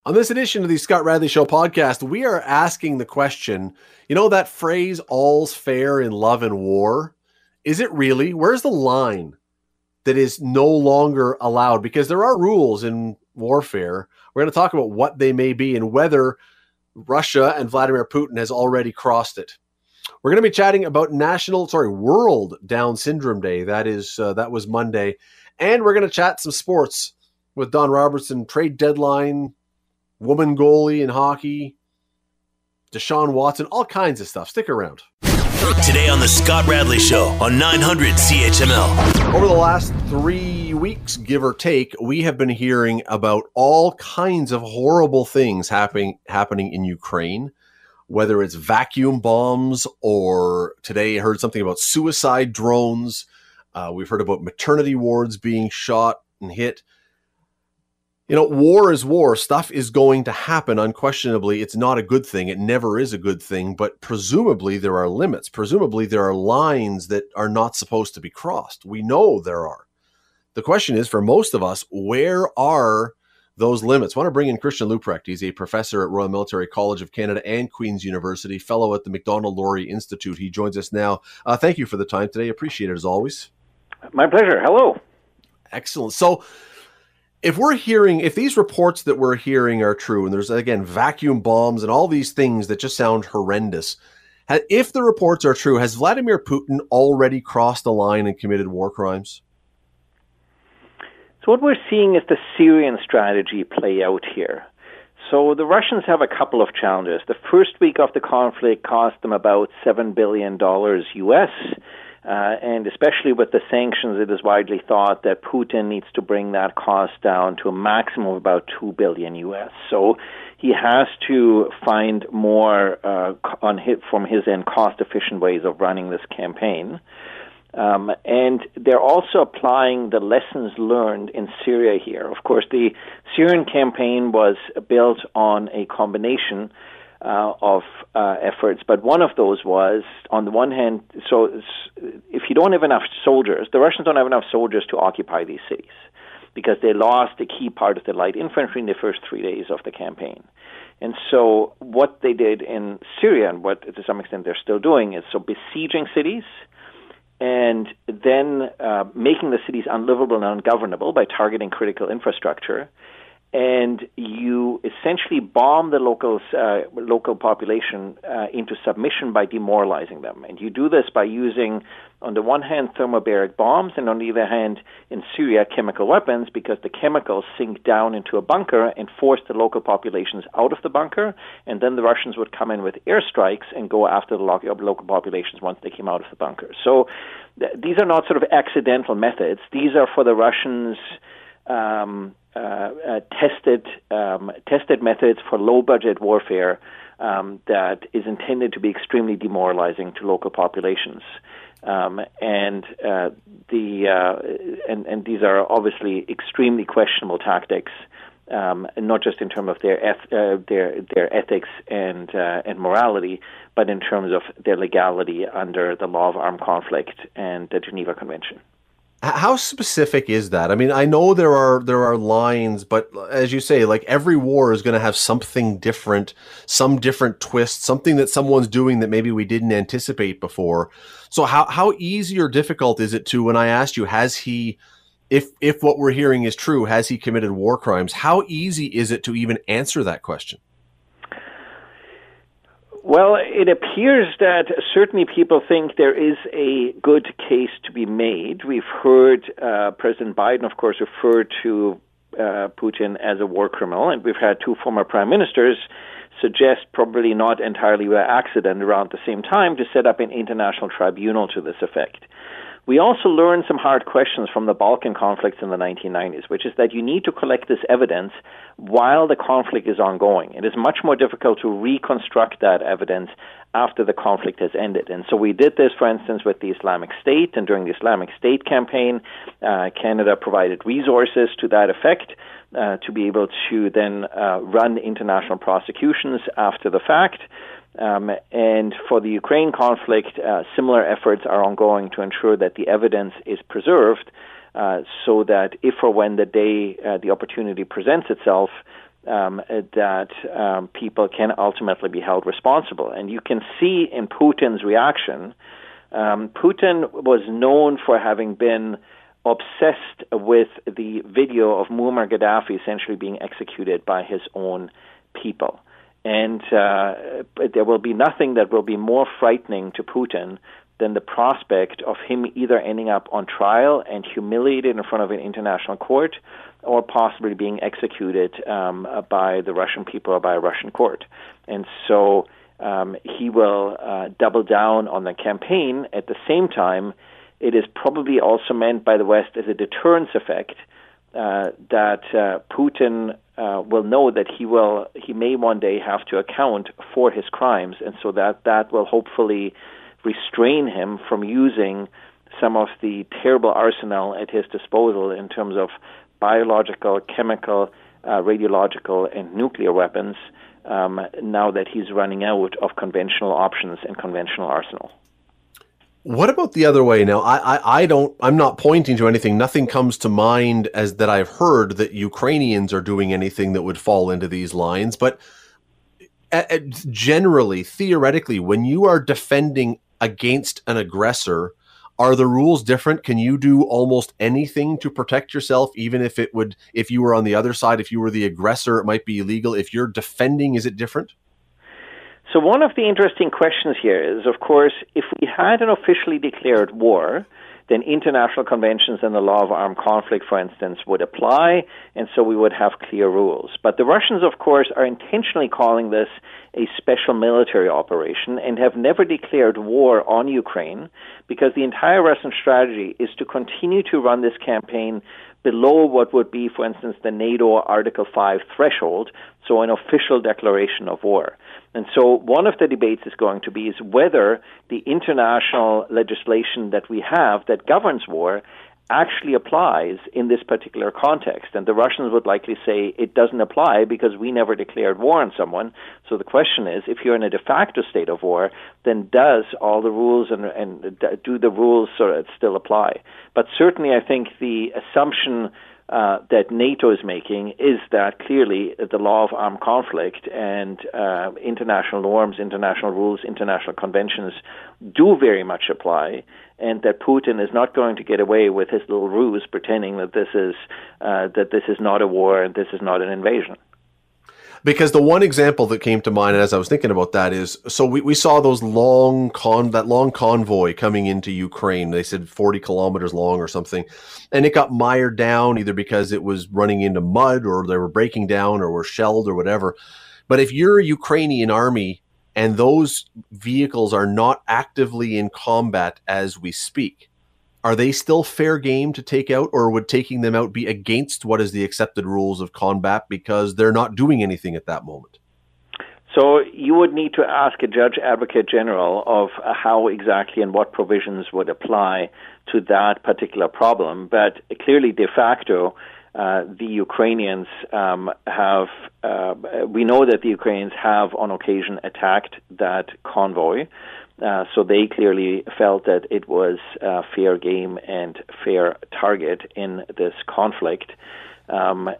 On this edition of the Scott Radley Show podcast, we are asking the question, you know that phrase, all's fair in love and war? Is it really? Where's the line that is no longer allowed? Because there are rules in warfare. We're going to talk about what they may be and whether Russia and Vladimir Putin has already crossed it. We're going to be chatting about World Down Syndrome Day. That was Monday. And we're going to chat some sports with Don Robertson, trade deadline, woman goalie in hockey, Deshaun Watson, all kinds of stuff. Stick around. Today on the Scott Radley Show on 900 CHML. Over the last 3 weeks, give or take, we have been hearing about all kinds of horrible things happening in Ukraine, whether it's vacuum bombs or today I heard something about suicide drones. We've heard about maternity wards being shot and hit. You know, war is war. Stuff is going to happen. Unquestionably, it's not a good thing. It never is a good thing. But presumably there are limits. Presumably there are lines that are not supposed to be crossed. We know there are. The question is, for most of us, where are those limits? I want to bring in Christian Leuprecht. He's a professor at Royal Military College of Canada and Queen's University, fellow at the Macdonald-Laurier Institute. He joins us now. Thank you for the time today. Appreciate it as always. My pleasure. Hello. Excellent. So, if these reports that we're hearing are true, and there's, again, vacuum bombs and all these things that just sound horrendous, if the reports are true, has Vladimir Putin already crossed the line and committed war crimes? So what we're seeing is the Syrian strategy play out here. So the Russians have a couple of challenges. The first week of the conflict cost them about $7 billion US. And especially with the sanctions, it is widely thought that Putin needs to bring that cost down to a maximum of about $2 billion US. So he has to find more from his end cost-efficient ways of running this campaign. And they're also applying the lessons learned in Syria here. Of course, the Syrian campaign was built on a combination of efforts, but one of those was, on the one hand, so if you don't have enough soldiers, the Russians don't have enough soldiers to occupy these cities because they lost a key part of the light infantry in the first 3 days of the campaign. And so what they did in Syria, and what to some extent they're still doing, is besieging cities and then making the cities unlivable and ungovernable by targeting critical infrastructure. And you essentially bomb the local population into submission by demoralizing them. And you do this by using, on the one hand, thermobaric bombs, and on the other hand, in Syria, chemical weapons, because the chemicals sink down into a bunker and force the local populations out of the bunker. And then the Russians would come in with airstrikes and go after the local populations once they came out of the bunker. So these are not sort of accidental methods. These are for the Russians tested methods for low-budget warfare that is intended to be extremely demoralizing to local populations, and these are obviously extremely questionable tactics, not just in terms of their ethics and morality, but in terms of their legality under the law of armed conflict and the Geneva Convention. How specific is that? I mean, I know there are lines, but as you say, like every war is going to have something different, some different twist, something that someone's doing that maybe we didn't anticipate before. So how easy or difficult is it to, when I asked you, has he, if what we're hearing is true, has he committed war crimes? How easy is it to even answer that question? Well, it appears that certainly people think there is a good case to be made. We've heard President Biden, of course, refer to Putin as a war criminal, and we've had two former prime ministers suggest, probably not entirely by accident, around the same time to set up an international tribunal to this effect. We also learned some hard questions from the Balkan conflicts in the 1990s, which is that you need to collect this evidence while the conflict is ongoing. It is much more difficult to reconstruct that evidence after the conflict has ended. And so we did this, for instance, with the Islamic State, and during the Islamic State campaign, Canada provided resources to that effect to be able to then run international prosecutions after the fact. And for the Ukraine conflict, similar efforts are ongoing to ensure that the evidence is preserved so that if or when the opportunity presents itself, that people can ultimately be held responsible. And you can see in Putin's reaction, Putin was known for having been obsessed with the video of Muammar Gaddafi essentially being executed by his own people. And there will be nothing that will be more frightening to Putin than the prospect of him either ending up on trial and humiliated in front of an international court, or possibly being executed by the Russian people or by a Russian court. And so he will double down on the campaign. At the same time, it is probably also meant by the West as a deterrence effect that Putin will know that he may one day have to account for his crimes, and so that will hopefully restrain him from using some of the terrible arsenal at his disposal in terms of biological, chemical, radiological, and nuclear weapons now that he's running out of conventional options and conventional arsenal. What about the other way? Now, I'm not pointing to anything. Nothing comes to mind as that I've heard that Ukrainians are doing anything that would fall into these lines. But generally, theoretically, when you are defending against an aggressor, are the rules different? Can you do almost anything to protect yourself, even if you were on the other side, if you were the aggressor, it might be illegal. If you're defending, is it different? So one of the interesting questions here is, of course, if we had an officially declared war, then international conventions and the law of armed conflict, for instance, would apply, and so we would have clear rules. But the Russians, of course, are intentionally calling this a special military operation and have never declared war on Ukraine, because the entire Russian strategy is to continue to run this campaign below what would be, for instance, the NATO Article 5 threshold, so an official declaration of war. And so one of the debates is going to be is whether the international legislation that we have that governs war actually applies in this particular context. And the Russians would likely say it doesn't apply because we never declared war on someone. So the question is, if you're in a de facto state of war, then does all the rules and do the rules sort of still apply? But certainly I think the assumption that NATO is making is that clearly the law of armed conflict and international norms, international rules, international conventions do very much apply, and that Putin is not going to get away with his little ruse pretending that this is not a war and this is not an invasion. Because the one example that came to mind as I was thinking about that is, so we saw those long convoy coming into Ukraine. They said 40 kilometers long or something, and it got mired down either because it was running into mud or they were breaking down or were shelled or whatever. But if you're a Ukrainian army and those vehicles are not actively in combat as we speak, are they still fair game to take out, or would taking them out be against what is the accepted rules of combat because they're not doing anything at that moment? So you would need to ask a judge advocate general of how exactly and what provisions would apply to that particular problem. But clearly, de facto, the Ukrainians we know that the Ukrainians have on occasion attacked that convoy. So they clearly felt that it was fair game and fair target in this conflict. So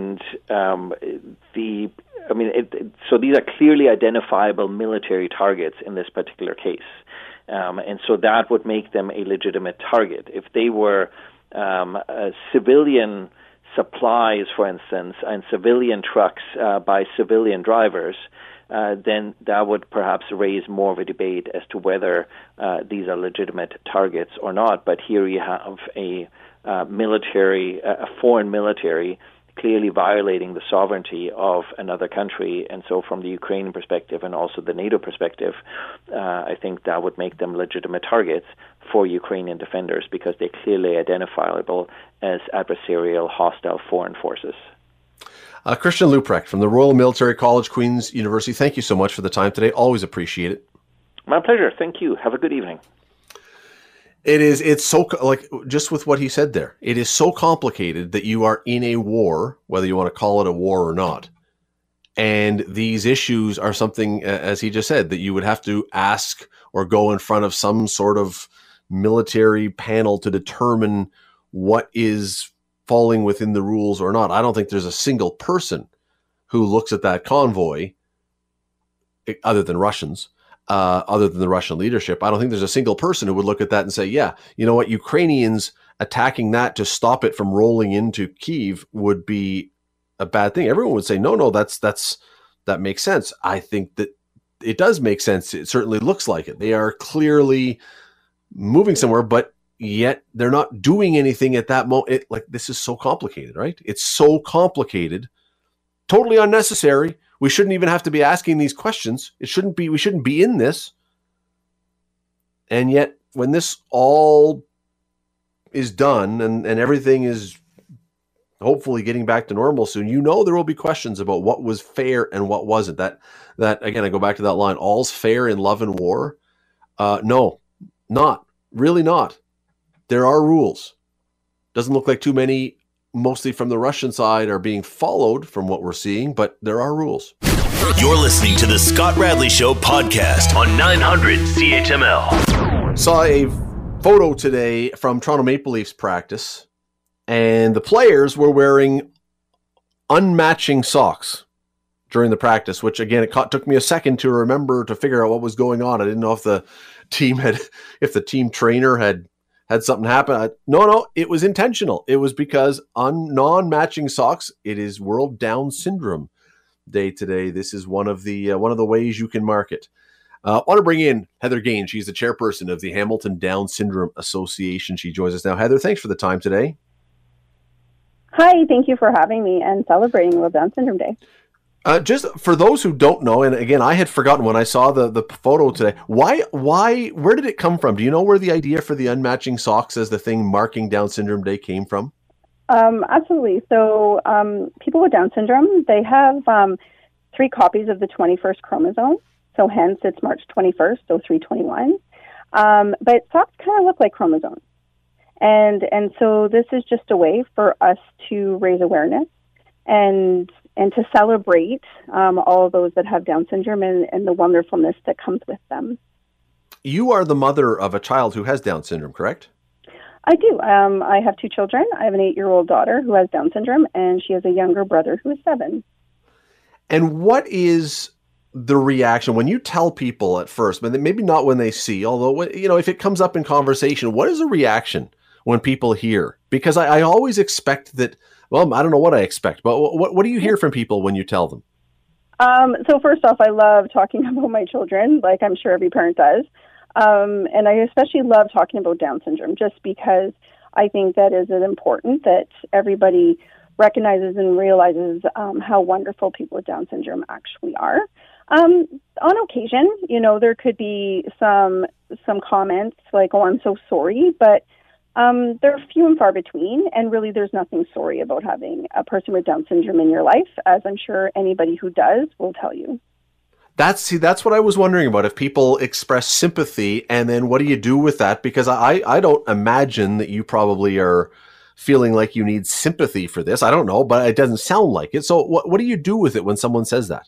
these are clearly identifiable military targets in this particular case. And so that would make them a legitimate target. If they were civilian supplies, for instance, and civilian trucks by civilian drivers, then that would perhaps raise more of a debate as to whether these are legitimate targets or not. But here you have a foreign military, clearly violating the sovereignty of another country. And so from the Ukrainian perspective and also the NATO perspective, I think that would make them legitimate targets for Ukrainian defenders because they're clearly identifiable as adversarial, hostile foreign forces. Christian Leuprecht from the Royal Military College, Queen's University, thank you so much for the time today. Always appreciate it. My pleasure. Thank you. Have a good evening. It's so, like, just with what he said there, it is so complicated that you are in a war, whether you want to call it a war or not. And these issues are something, as he just said, that you would have to ask or go in front of some sort of military panel to determine what is falling within the rules or not. I don't think there's a single person who looks at that convoy, other than Russians, other than the Russian leadership. I don't think there's a single person who would look at that and say, yeah, you know what, Ukrainians attacking that to stop it from rolling into Kyiv would be a bad thing. Everyone would say, no, that makes sense. I think that it does make sense. It certainly looks like it. They are clearly moving somewhere, but yet they're not doing anything at that moment. Like, this is so complicated, right? It's so complicated, totally unnecessary. We shouldn't even have to be asking these questions. We shouldn't be in this. And yet when this all is done and everything is hopefully getting back to normal soon, there will be questions about what was fair and what wasn't. That again, I go back to that line, all's fair in love and war. No, not really not. There are rules. Doesn't look like too many, mostly from the Russian side, are being followed from what we're seeing, but there are rules. You're listening to the Scott Radley Show podcast on 900 CHML. Saw a photo today from Toronto Maple Leafs practice, and the players were wearing unmatching socks during the practice, which again, took me a second to remember, to figure out what was going on. I didn't know if the team trainer had something happen. No, it was intentional. It was because on non-matching socks, it is World Down Syndrome Day today. This is one of the ways you can mark it. I want to bring in Heather Gaines. She's the chairperson of the Hamilton Down Syndrome Association. She joins us now. Heather, thanks for the time today. Hi, thank you for having me and celebrating World Down Syndrome Day. Just for those who don't know, and again, I had forgotten when I saw the photo today, where did it come from? Do you know where the idea for the unmatching socks as the thing marking Down Syndrome Day came from? Absolutely. So people with Down syndrome, they have 3 copies of the 21st chromosome. So hence it's March 21st, so 321. But socks kind of look like chromosomes. And so this is just a way for us to raise awareness and to celebrate all of those that have Down syndrome and the wonderfulness that comes with them. You are the mother of a child who has Down syndrome, correct? I do. I have 2 children. I have an 8-year-old daughter who has Down syndrome, and she has a younger brother who is 7. And what is the reaction when you tell people at first, but maybe not when they see, although, if it comes up in conversation, what is the reaction when people hear? Because I always expect that, well, I don't know what I expect, but what do you hear from people when you tell them? So first off, I love talking about my children, like I'm sure every parent does. And I especially love talking about Down syndrome just because I think that is important that everybody recognizes and realizes how wonderful people with Down syndrome actually are. On occasion, there could be some comments like, oh, I'm so sorry, but they're few and far between, and really there's nothing sorry about having a person with Down syndrome in your life, as I'm sure anybody who does will tell you. That's what I was wondering about, if people express sympathy, and then what do you do with that? Because I don't imagine that you probably are feeling like you need sympathy for this. I don't know, but it doesn't sound like it. So what do you do with it when someone says that?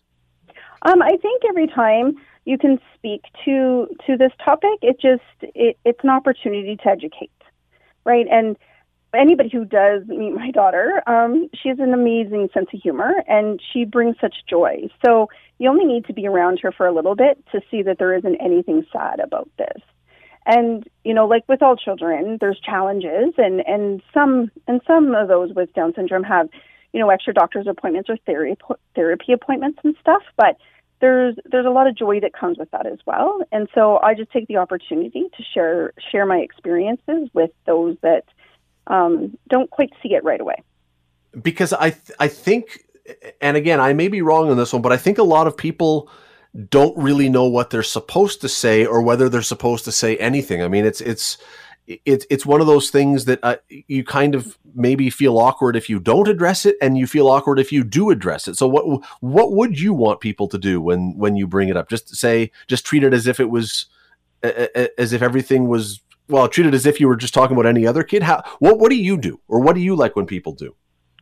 I think every time you can speak to this topic, it's an opportunity to educate, right? And anybody who does meet my daughter, she has an amazing sense of humor, and she brings such joy. So you only need to be around her for a little bit to see that there isn't anything sad about this. And, like with all children, there's challenges, and some of those with Down syndrome have, extra doctor's appointments or therapy appointments and stuff, but there's a lot of joy that comes with that as well. And so I just take the opportunity to share my experiences with those that don't quite see it right away. Because I think, and again, I may be wrong on this one, but I think a lot of people don't really know what they're supposed to say or whether they're supposed to say anything. I mean, it's one of those things that you kind of maybe feel awkward if you don't address it, and you feel awkward if you do address it. So what would you want people to do when you bring it up? Just treat it as if it was, as if everything was, well, treat it as if you were just talking about any other kid. What do you do, or what do you like when people do?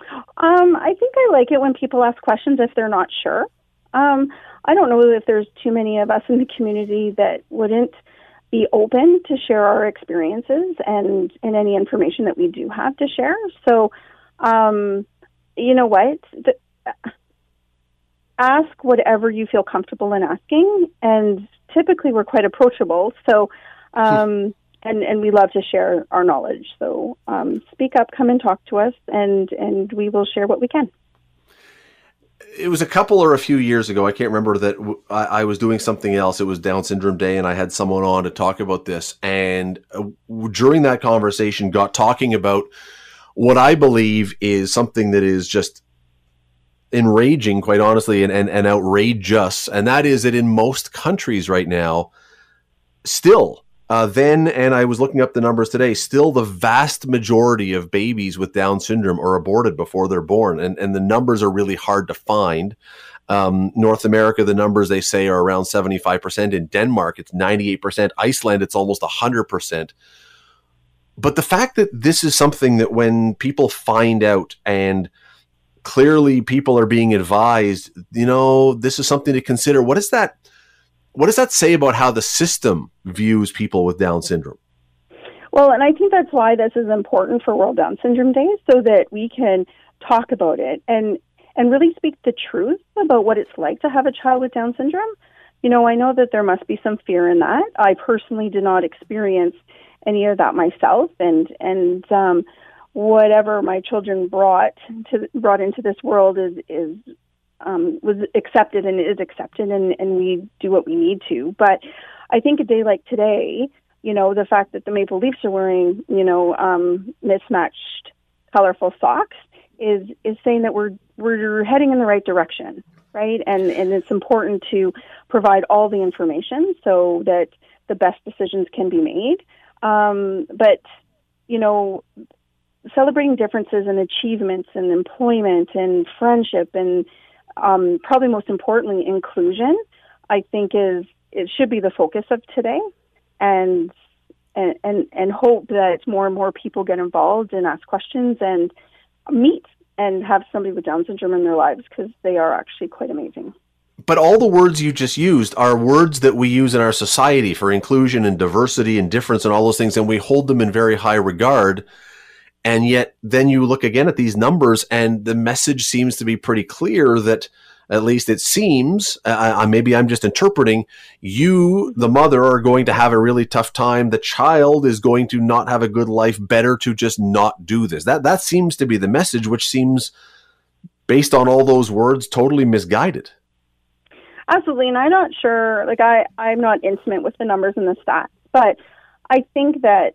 I think I like it when people ask questions if they're not sure. I don't know if there's too many of us in the community that wouldn't be open to share our experiences and any information that we do have to share. So, you know what? ask whatever you feel comfortable in asking, and typically we're quite approachable. So, and we love to share our knowledge. So speak up, come and talk to us, and we will share what we can. It was a couple or a few years ago, I can't remember, that I was doing something else. It was Down Syndrome Day, and I had someone on to talk about this. And during that conversation, got talking about what I believe is something that is just enraging, quite honestly, and outrageous. And that is that in most countries right now, still, and I was looking up the numbers today, still the vast majority of babies with Down syndrome are aborted before they're born. And the numbers are really hard to find. North America, the numbers they say are around 75%. In Denmark, it's 98%. Iceland, it's almost 100%. But the fact that this is something that when people find out, and clearly people are being advised, this is something to consider. What does that say about how the system views people with Down syndrome? Well, and I think that's why this is important for World Down Syndrome Day, so that we can talk about it and really speak the truth about what it's like to have a child with Down syndrome. I know that there must be some fear in that. I personally did not experience any of that myself, and whatever my children brought into this world was accepted and is accepted, and we do what we need to. But I think a day like today, the fact that the Maple Leafs are wearing, mismatched colorful socks is saying that we're heading in the right direction, right? And it's important to provide all the information so that the best decisions can be made. But celebrating differences and achievements and employment and friendship and probably most importantly, inclusion, I think it should be the focus of today, and hope that more and more people get involved and ask questions and meet and have somebody with Down syndrome in their lives, because they are actually quite amazing. But all the words you just used are words that we use in our society for inclusion and diversity and difference and all those things, and we hold them in very high regard. And yet then you look again at these numbers, and the message seems to be pretty clear that, at least it seems, maybe I'm just interpreting, you, the mother, are going to have a really tough time. The child is going to not have a good life. Better to just not do this. That seems to be the message, which seems, based on all those words, totally misguided. Absolutely. And I'm not sure, I'm not intimate with the numbers and the stats, but I think that,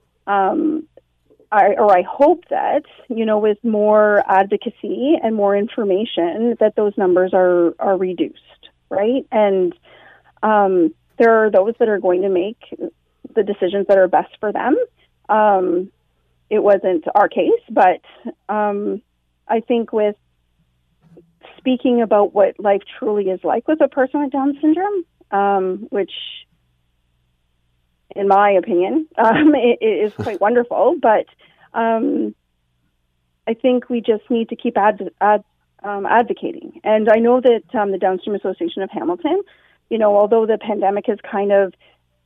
I hope that, with more advocacy and more information, that those numbers are reduced, right? And there are those that are going to make the decisions that are best for them. It wasn't our case, but I think with speaking about what life truly is like with a person with Down syndrome, which, in my opinion, it is quite wonderful. But I think we just need to keep advocating. And I know that the Down Syndrome Association of Hamilton, although the pandemic has kind of,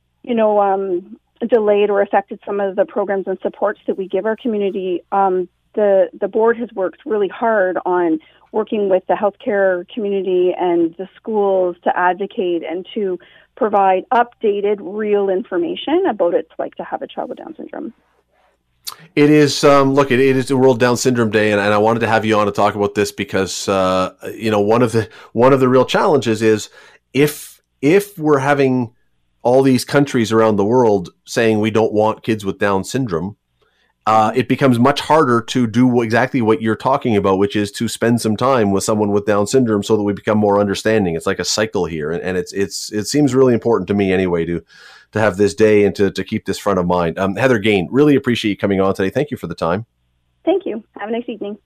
delayed or affected some of the programs and supports that we give our community, the board has worked really hard on working with the healthcare community and the schools to advocate and to provide updated, real information about what it's like to have a child with Down syndrome. It is, it is the World Down Syndrome Day, and I wanted to have you on to talk about this because, one of the real challenges is if we're having all these countries around the world saying we don't want kids with Down syndrome, it becomes much harder to do exactly what you're talking about, which is to spend some time with someone with Down syndrome so that we become more understanding. It's like a cycle here. And it seems really important to me anyway to have this day and to keep this front of mind. Heather Gain, really appreciate you coming on today. Thank you for the time. Thank you. Have a nice evening.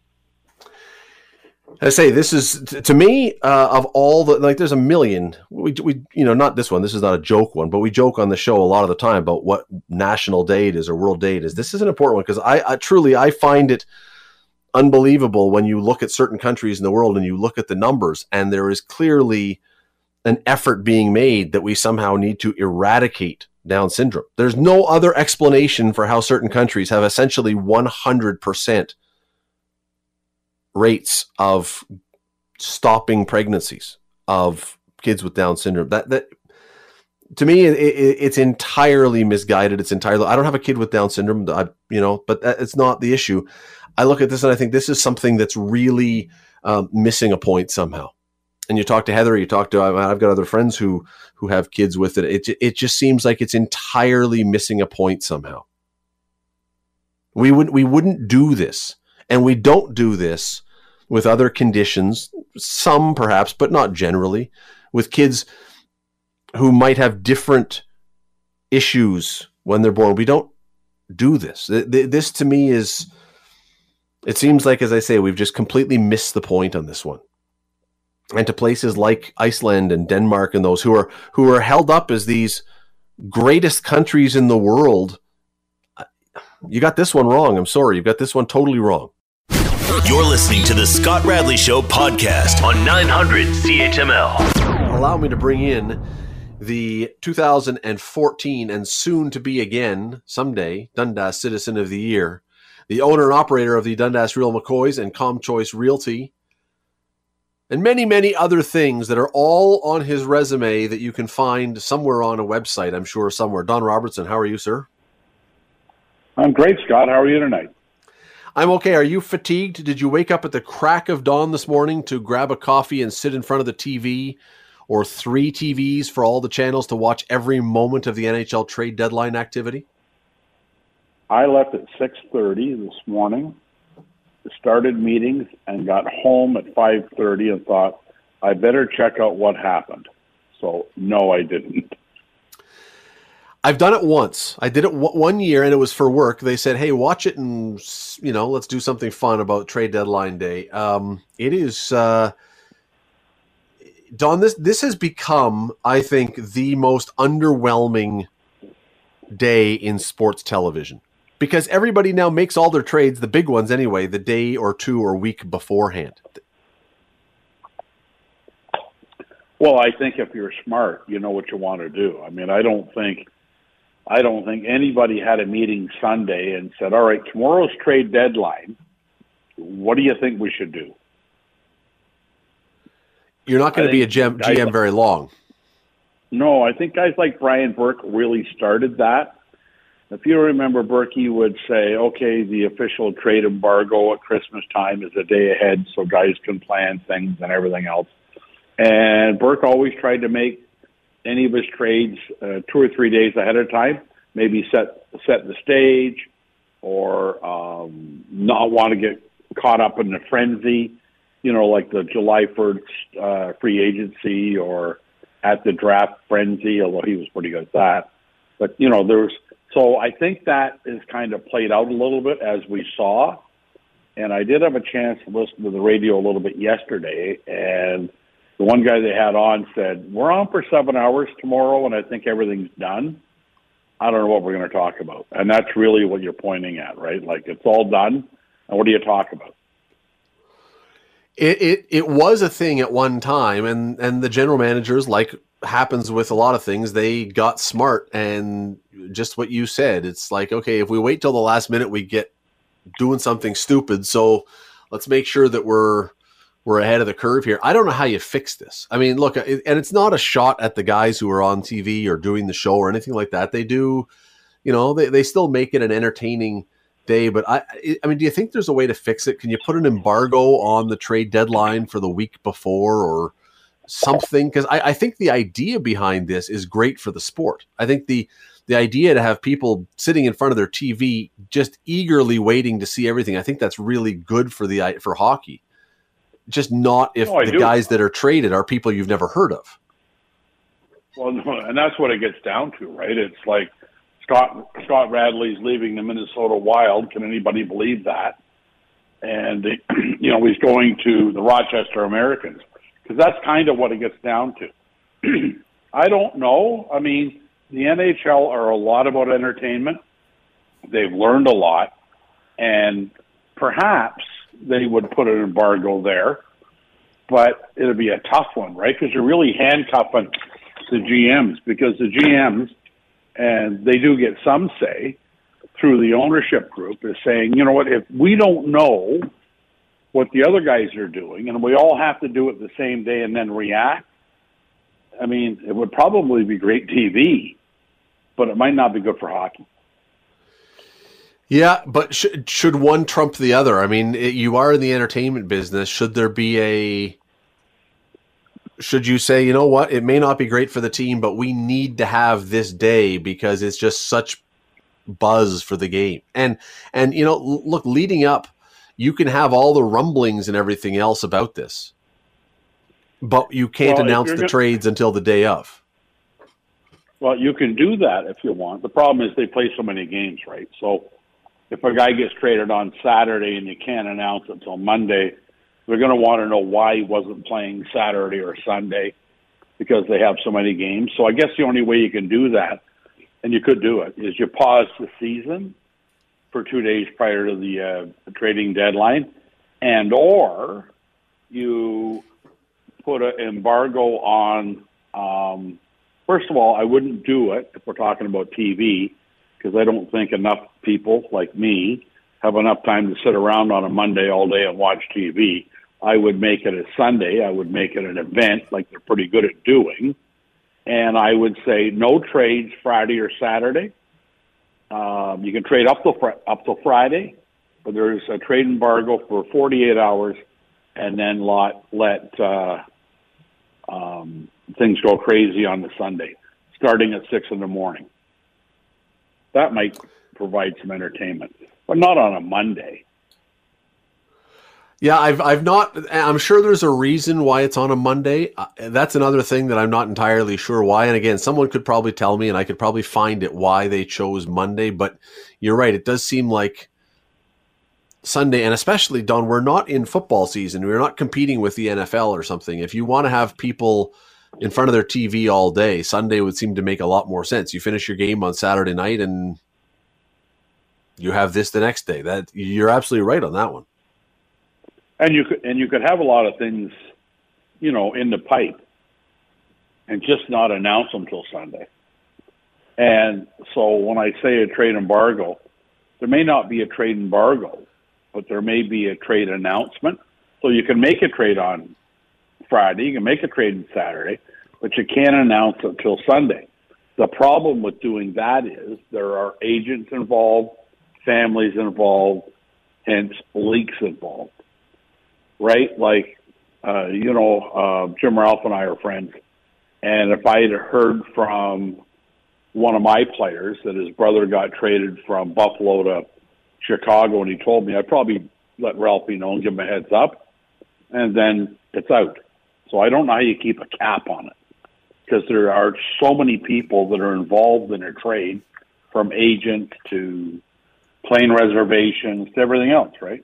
I say, this is, to me, of all the, there's a million, we not this one, this is not a joke one, but we joke on the show a lot of the time about what national day it is or world day it is. This is an important one because I truly find it unbelievable when you look at certain countries in the world and you look at the numbers, and there is clearly an effort being made that we somehow need to eradicate Down syndrome. There's no other explanation for how certain countries have essentially 100% rates of stopping pregnancies of kids with Down syndrome. That to me, it's entirely misguided. It's entirely. I don't have a kid with Down syndrome, but it's not the issue. I look at this and I think this is something that's really missing a point somehow. And you talk to Heather, you talk to, I've got other friends who have kids with it. It just seems like it's entirely missing a point somehow. We wouldn't do this, and we don't do this with other conditions. Some perhaps, but not generally, with kids who might have different issues when they're born. We don't do this. This to me is, it seems like, as I say, we've just completely missed the point on this one. And to places like Iceland and Denmark and those who are held up as these greatest countries in the world, you got this one wrong. I'm sorry. You've got this one totally wrong. You're listening to the Scott Radley Show podcast on 900 CHML. Allow me to bring in the 2014 and soon to be again someday Dundas Citizen of the Year, the owner and operator of the Dundas Real McCoys and ComChoice Realty, and many, many other things that are all on his resume that you can find somewhere on a website, I'm sure somewhere. Don Robertson, how are you, sir? I'm great, Scott. How are you tonight? I'm okay. Are you fatigued? Did you wake up at the crack of dawn this morning to grab a coffee and sit in front of the TV, or 3 TVs for all the channels to watch every moment of the NHL trade deadline activity? I left at 6:30 this morning, started meetings, and got home at 5:30 and thought, I better check out what happened. So, no, I didn't. I've done it once. I did it one year, and it was for work. They said, hey, watch it and, let's do something fun about trade deadline day. It is, Don, this has become, I think, the most underwhelming day in sports television, because everybody now makes all their trades, the big ones anyway, the day or two or week beforehand. Well, I think if you're smart, you know what you want to do. I mean, I don't think anybody had a meeting Sunday and said, all right, tomorrow's trade deadline, what do you think we should do? You're not going to be a GM very long. No, I think guys like Brian Burke really started that. If you remember, Berkey would say, okay, the official trade embargo at Christmas time is a day ahead so guys can plan things and everything else. And Burke always tried to make any of his trades 2 or 3 days ahead of time, maybe set the stage, or not want to get caught up in the frenzy, like the July 1st free agency or at the draft frenzy, although he was pretty good at that. But, so I think that is kind of played out a little bit as we saw. And I did have a chance to listen to the radio a little bit yesterday, and the one guy they had on said, we're on for 7 hours tomorrow, and I think everything's done. I don't know what we're going to talk about. And that's really what you're pointing at, right? Like, it's all done, and what do you talk about? It was a thing at one time, and the general managers, like happens with a lot of things, they got smart, and just what you said, it's like, okay, if we wait till the last minute, we get doing something stupid, so let's make sure that we're ahead of the curve here. I don't know how you fix this. I mean, look, and it's not a shot at the guys who are on TV or doing the show or anything like that. They do, they still make it an entertaining day. But I mean, do you think there's a way to fix it? Can you put an embargo on the trade deadline for the week before or something? Because I think the idea behind this is great for the sport. I think the idea to have people sitting in front of their TV just eagerly waiting to see everything, I think that's really good for hockey. Just not if the guys that are traded are people you've never heard of. Well, no, and that's what it gets down to, right? It's like Scott Radley's leaving the Minnesota Wild. Can anybody believe that? And, he's going to the Rochester Americans, because that's kind of what it gets down to. I don't know. I mean, the NHL are a lot about entertainment. They've learned a lot, and perhaps they would put an embargo there, but it'll be a tough one, right? Because you're really handcuffing the GMs, because the GMs, and they do get some say through the ownership group, is saying, you know what, if we don't know what the other guys are doing, and we all have to do it the same day and then react, I mean, it would probably be great TV, but it might not be good for hockey. Yeah, but should one trump the other? I mean, you are in the entertainment business. Should you say, you know what, it may not be great for the team, but we need to have this day because it's just such buzz for the game. And look, leading up, you can have all the rumblings and everything else about this, but you can't announce the trades until the day of. Well, you can do that if you want. The problem is they play so many games, right? So if a guy gets traded on Saturday and you can't announce it until Monday, they're going to want to know why he wasn't playing Saturday or Sunday because they have so many games. So I guess the only way you can do that, and you could do it, is you pause the season for 2 days prior to the trading deadline, and or you put an embargo on, first of all, I wouldn't do it if we're talking about TV, because I don't think enough people like me have enough time to sit around on a Monday all day and watch TV. I would make it a Sunday. I would make it an event like they're pretty good at doing. And I would say no trades Friday or Saturday. You can trade up till Friday, but there's a trade embargo for 48 hours, and then let things go crazy on the Sunday, starting at 6 a.m. That might provide some entertainment, but not on a Monday. Yeah, I'm sure there's a reason why it's on a Monday. That's another thing that I'm not entirely sure why. And again, someone could probably tell me and I could probably find it why they chose Monday, but you're right. It does seem like Sunday, and especially, Don, we're not in football season. We're not competing with the NFL or something. If you want to have people in front of their TV all day, Sunday would seem to make a lot more sense. You finish your game on Saturday night and you have this the next day. That you're absolutely right on that one. And you could have a lot of things, in the pipe and just not announce them till Sunday. And so when I say a trade embargo, there may not be a trade embargo, but there may be a trade announcement. So you can make a trade on Friday, you can make a trade on Saturday, but you can't announce it till Sunday. The problem with doing that is there are agents involved, families involved, hence leaks involved. Right? Like, Jim Ralph and I are friends. And if I had heard from one of my players that his brother got traded from Buffalo to Chicago and he told me, I'd probably let Ralphie know and give him a heads up. And then it's out. So I don't know how you keep a cap on it, because there are so many people that are involved in a trade, from agents to plane reservations to everything else, right?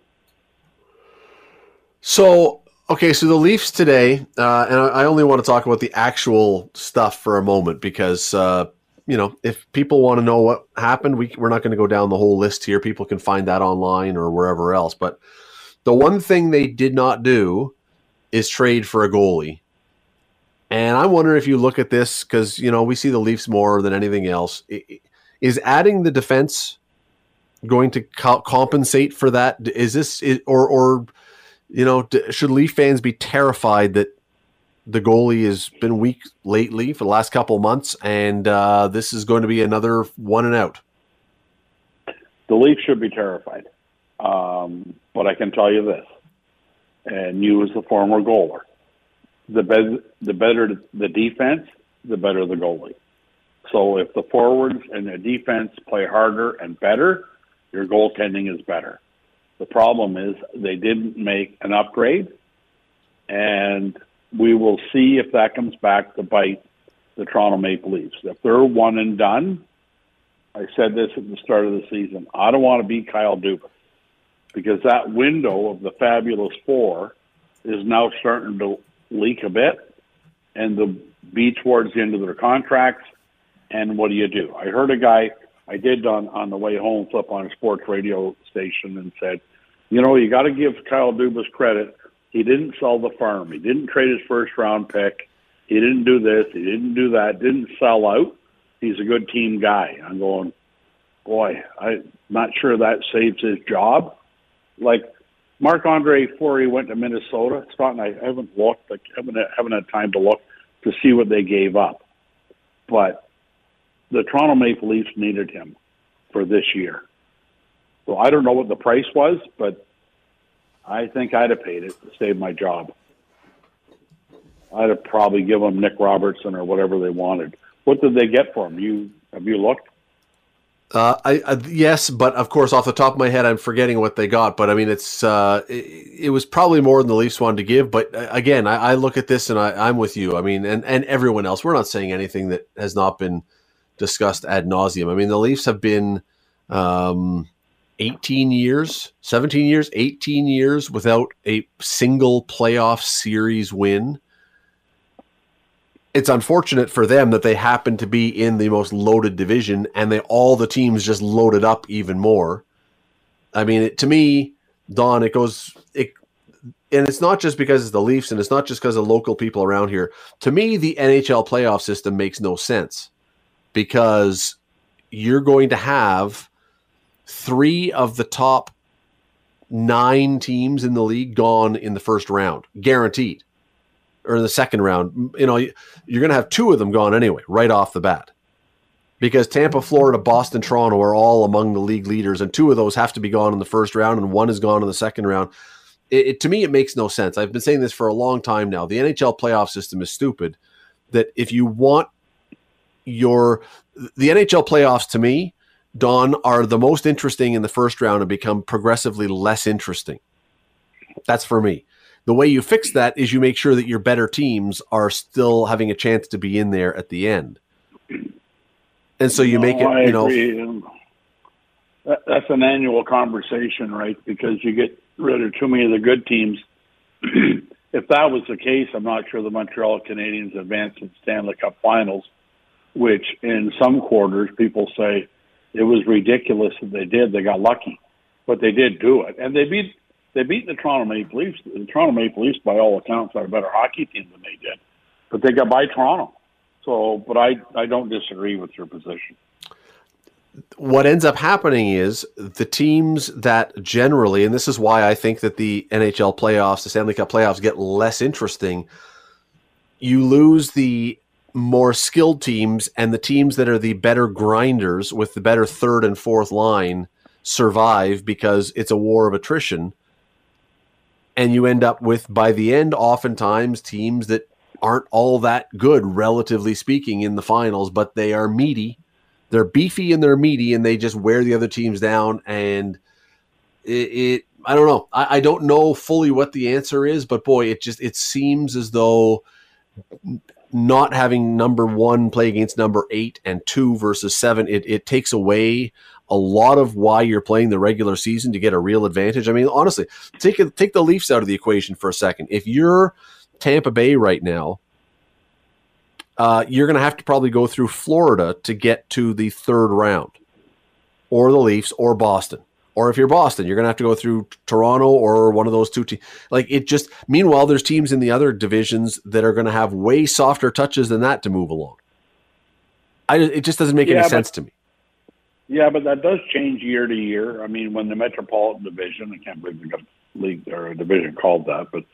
So the Leafs today, and I only want to talk about the actual stuff for a moment because, if people want to know what happened, we're not going to go down the whole list here. People can find that online or wherever else. But the one thing they did not do is trade for a goalie. And I wonder if you look at this, because, we see the Leafs more than anything else. Is adding the defense going to compensate for that? Should Leaf fans be terrified that the goalie has been weak lately for the last couple of months, and this is going to be another one and out? The Leafs should be terrified. But I can tell you this, and you as the former goaler, the better the defense, the better the goalie. So if the forwards and the defense play harder and better, your goaltending is better. The problem is they didn't make an upgrade, and we will see if that comes back to bite the Toronto Maple Leafs. If they're one and done, I said this at the start of the season, I don't want to beat Kyle Dubas, because that window of the Fabulous Four is now starting to leak a bit and to be towards the end of their contracts. And what do? I heard a guy I did on the way home flip on a sports radio station and said, you got to give Kyle Dubas credit. He didn't sell the farm. He didn't trade his first-round pick. He didn't do this. He didn't do that. Didn't sell out. He's a good team guy. I'm going, boy, I'm not sure that saves his job. Like, Marc-Andre Fleury went to Minnesota. Scott and I haven't looked, haven't had time to look to see what they gave up. But the Toronto Maple Leafs needed him for this year. So I don't know what the price was, but I think I'd have paid it to save my job. I'd have probably given them Nick Robertson or whatever they wanted. What did they get for him? Have you looked? Yes, but of course, off the top of my head, I'm forgetting what they got. But I mean, it was probably more than the Leafs wanted to give. But again, I look at this and I'm with you. I mean, and everyone else. We're not saying anything that has not been discussed ad nauseum. I mean, the Leafs have been 18 years, 17 years, 18 years without a single playoff series win. It's unfortunate for them that they happen to be in the most loaded division and all the teams just loaded up even more. I mean, to me, Don, and it's not just because it's the Leafs and it's not just because of local people around here. To me, the NHL playoff system makes no sense because you're going to have 3 of the top 9 teams in the league gone in the first round, guaranteed. Or in the second round, you're going to have 2 of them gone anyway, right off the bat. Because Tampa, Florida, Boston, Toronto are all among the league leaders, and 2 of those have to be gone in the first round, and 1 is gone in the second round. To me, it makes no sense. I've been saying this for a long time now. The NHL playoff system is stupid. That if you want the NHL playoffs, to me, Don, are the most interesting in the first round and become progressively less interesting. That's for me. The way you fix that is you make sure that your better teams are still having a chance to be in there at the end. And so you make it, I agree. That's an annual conversation, right? Because you get rid of too many of the good teams. If that was the case, I'm not sure the Montreal Canadiens advanced to the Stanley Cup Finals, which in some quarters people say it was ridiculous that they did. They got lucky. But they did do it. And they beat the Toronto Maple Leafs. The Toronto Maple Leafs, by all accounts, are a better hockey team than they did. But they got by Toronto. So, but I don't disagree with your position. What ends up happening is the teams that generally, and this is why I think that the NHL playoffs, the Stanley Cup playoffs, get less interesting. You lose the more skilled teams, and the teams that are the better grinders with the better third and fourth line survive because it's a war of attrition. And you end up with, by the end, oftentimes teams that aren't all that good, relatively speaking, in the finals, but they are meaty. They're beefy and they're meaty, and they just wear the other teams down. And I don't know. I don't know fully what the answer is, but boy, it seems as though not having number 1 play against number 8 and 2 versus 7, it takes away a lot of why you're playing the regular season to get a real advantage. I mean, honestly, take the Leafs out of the equation for a second. If you're Tampa Bay right now, you're going to have to probably go through Florida to get to the third round, or the Leafs, or Boston. Or if you're Boston, you're going to have to go through Toronto or one of those 2 teams. Meanwhile, there's teams in the other divisions that are going to have way softer touches than that to move along. It just doesn't make any sense to me. Yeah, but that does change year to year. I mean, when the Metropolitan Division, I can't believe they got a league or a division called that, but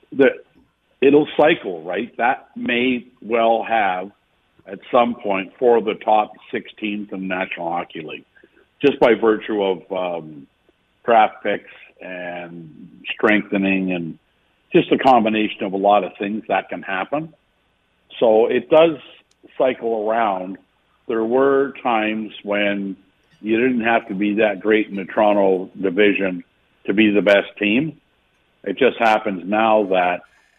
it'll cycle, right? That may well have, at some point, 4 of the top 6 teams in the National Hockey League, just by virtue of draft picks and strengthening and just a combination of a lot of things that can happen. So it does cycle around. There were times when you didn't have to be that great in the Toronto division to be the best team. It just happens now that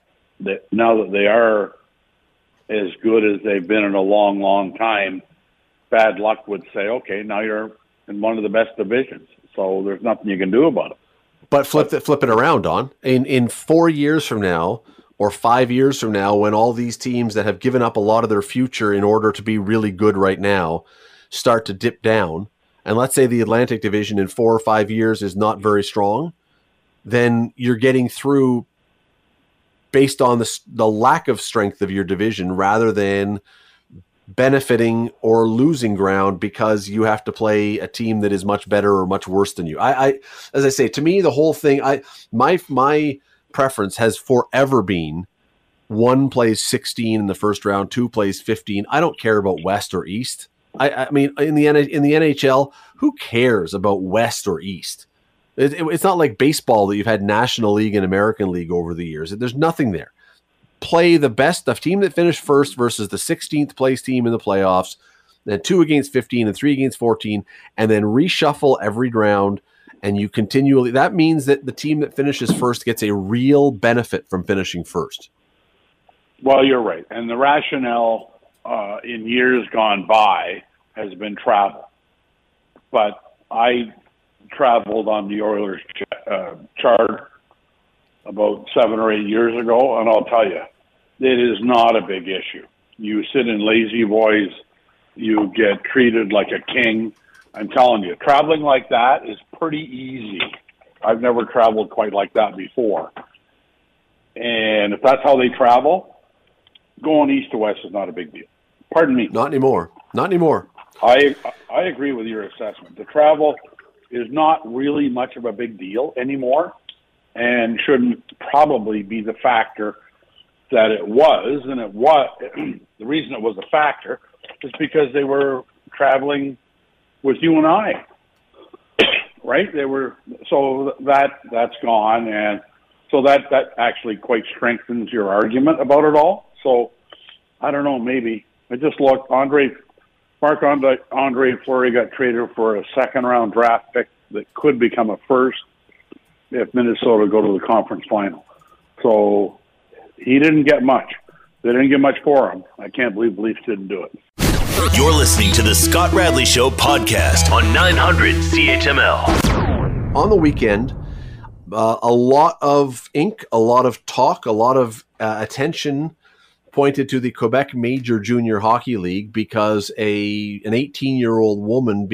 they are as good as they've been in a long, long time, bad luck would say, okay, now you're in one of the best divisions. So there's nothing you can do about it. But flip it around, Don. In 4 years from now, or 5 years from now, when all these teams that have given up a lot of their future in order to be really good right now start to dip down, and let's say the Atlantic Division in 4 or 5 years is not very strong, then you're getting through based on the lack of strength of your division rather than benefiting or losing ground because you have to play a team that is much better or much worse than you. As I say, to me, the whole thing, my preference has forever been 1 plays 16 in the first round, 2 plays 15. I don't care about West or East. I mean, in the NHL, who cares about West or East? It's not like baseball that you've had National League and American League over the years. There's nothing there. Play the team that finished first versus the 16th place team in the playoffs, then 2 against 15 and 3 against 14, and then reshuffle every round. And you continually, that means that the team that finishes first gets a real benefit from finishing first. Well, you're right. And the rationale in years gone by has been travel. But I traveled on the Oilers charter about 7 or 8 years ago, and I'll tell you, it is not a big issue. You sit in lazy boys, you get treated like a king. I'm telling you, traveling like that is pretty easy. I've never traveled quite like that before. And if that's how they travel, going east to west is not a big deal. Pardon me. Not anymore. Not anymore. I agree with your assessment. The travel is not really much of a big deal anymore and shouldn't probably be the factor that it was. And it was the reason it was a factor is because they were traveling with you and I, right? They were, so that's gone. And so that actually quite strengthens your argument about it all. So I don't know, maybe I just looked, Marc-Andre Fleury got traded for a second-round draft pick that could become a first if Minnesota go to the conference final. So he didn't get much. They didn't get much for him. I can't believe the Leafs didn't do it. You're listening to the Scott Radley Show podcast on 900 CHML. On the weekend, a lot of ink, a lot of talk, a lot of attention pointed to the Quebec Major Junior Hockey League because an 18-year-old woman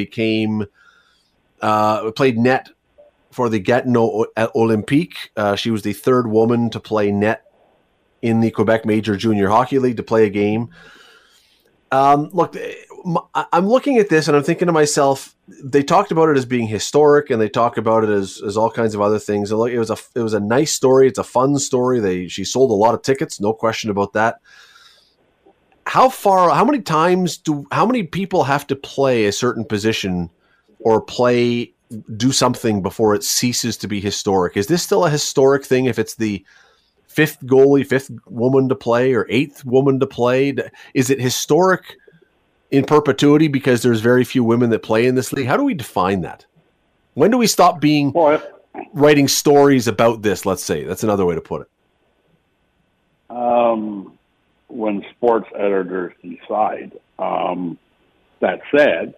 played net for the Gatineau Olympique. She was the third woman to play net in the Quebec Major Junior Hockey League, to play a game. Look, I'm looking at this and I'm thinking to myself, they talked about it as being historic and they talk about it as all kinds of other things. It was a nice story. It's a fun story. She sold a lot of tickets, no question about that. How many people have to play a certain position or do something before it ceases to be historic? Is this still a historic thing if it's the fifth woman to play or eighth woman to play? Is it historic in perpetuity because there's very few women that play in this league? How do we define that? When do we stop writing stories about this, let's say? That's another way to put it. When sports editors decide. That said,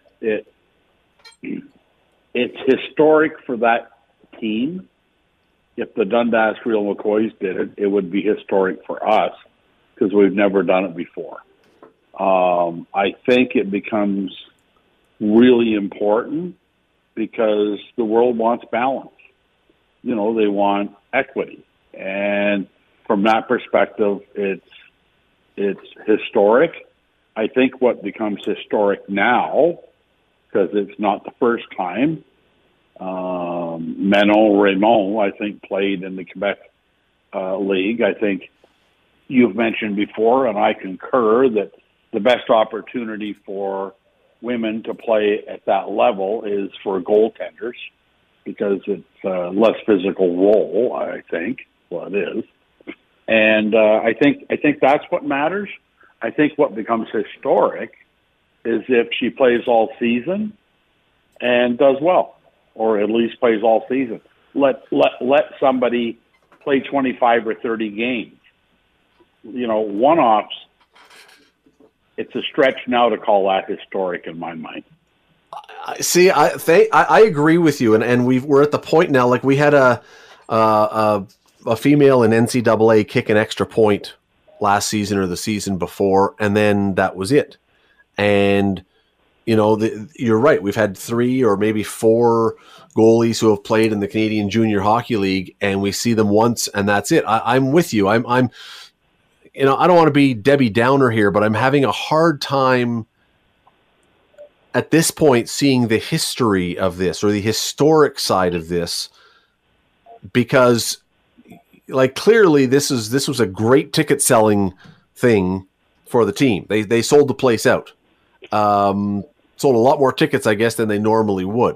it's historic for that team. If the Dundas Real McCoys did it, it would be historic for us because we've never done it before. I think it becomes really important because the world wants balance. They want equity. And from that perspective, it's historic. I think what becomes historic now, because it's not the first time, Manon Raymond, I think, played in the Quebec League. I think you've mentioned before, and I concur, that the best opportunity for women to play at that level is for goaltenders because it's a less physical role, I think. Well, it is. And I think that's what matters. I think what becomes historic is if she plays all season and does well, or at least plays all season. Let somebody play 25 or 30 games. One-offs, it's a stretch now to call that historic in my mind. See, I agree with you, and we're at the point now. Like we had a female in NCAA kick an extra point last season or the season before, and then that was it. And you're right. We've had 3 or maybe 4 goalies who have played in the Canadian Junior Hockey League, and we see them once, and that's it. I'm with you. I don't want to be Debbie Downer here, but I'm having a hard time at this point seeing the history of this or the historic side of this, because like clearly this was a great ticket selling thing for the team. They sold the place out. Sold a lot more tickets, I guess, than they normally would.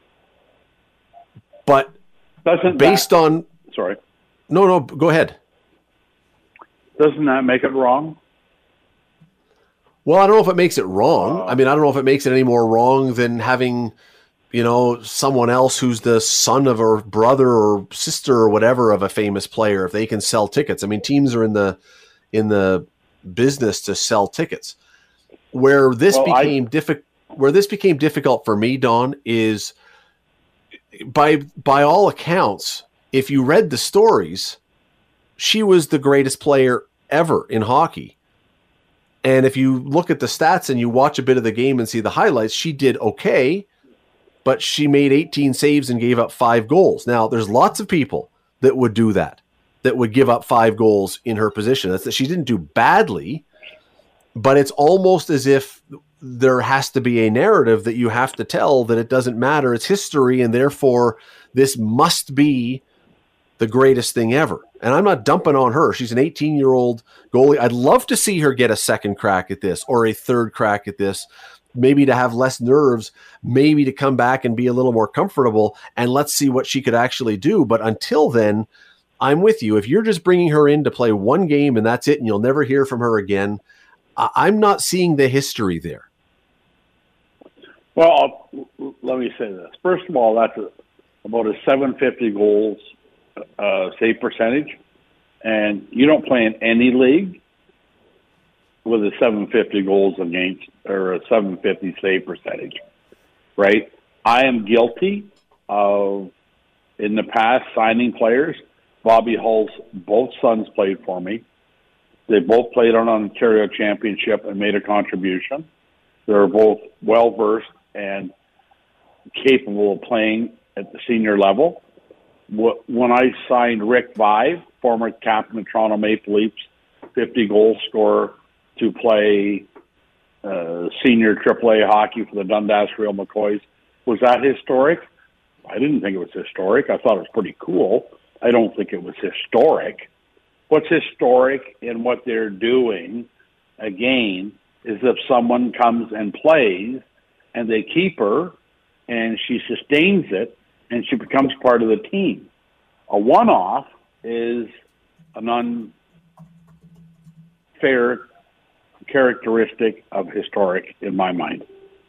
But Sorry. No, go ahead. Doesn't that make it wrong? Well, I don't know if it makes it wrong. I mean, I don't know if it makes it any more wrong than having, someone else who's the son of or brother or sister or whatever of a famous player, if they can sell tickets. I mean, teams are in the business to sell tickets. Where this became difficult for me, Don, is by all accounts, if you read the stories, she was the greatest player ever in hockey. And if you look at the stats and you watch a bit of the game and see the highlights, she did okay, but she made 18 saves and gave up 5 goals. Now, there's lots of people that would do that would give up 5 goals in her position. That's that she didn't do badly, but it's almost as if there has to be a narrative that you have to tell that it doesn't matter. It's history, and therefore this must be the greatest thing ever. And I'm not dumping on her. She's an 18-year-old goalie. I'd love to see her get a second crack at this or a third crack at this, maybe to have less nerves, maybe to come back and be a little more comfortable, and let's see what she could actually do. But until then, I'm with you. If you're just bringing her in to play one game and that's it and you'll never hear from her again, I'm not seeing the history there. Well, let me say this. First of all, that's about a 750 goals save percentage, and you don't play in any league with a 750 goals against or a 750 save percentage, right? I am guilty of, in the past, signing players. Bobby Hull's both sons played for me. They both played on an Ontario championship and made a contribution. They're both well-versed and capable of playing at the senior level. When I signed Rick Vive, former captain of Toronto Maple Leafs, 50-goal scorer, to play senior AAA hockey for the Dundas Real McCoys, was that historic? I didn't think it was historic. I thought it was pretty cool. I don't think it was historic. What's historic in what they're doing, again, is if someone comes and plays and they keep her and she sustains it, and she becomes part of the team. A one-off is an unfair characteristic of historic in my mind.